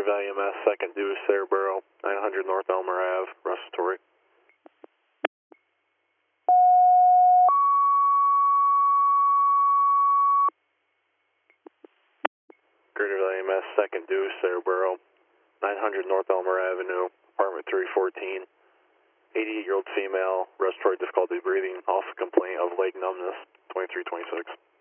Valley EMS, second due Cerebro, 900 North Elmer Ave, respiratory. Greater Valley EMS, second due Cerebro, 900 North Elmer Avenue, apartment 314. 88-year-old female, respiratory difficulty breathing, also complaint of leg numbness, 2326.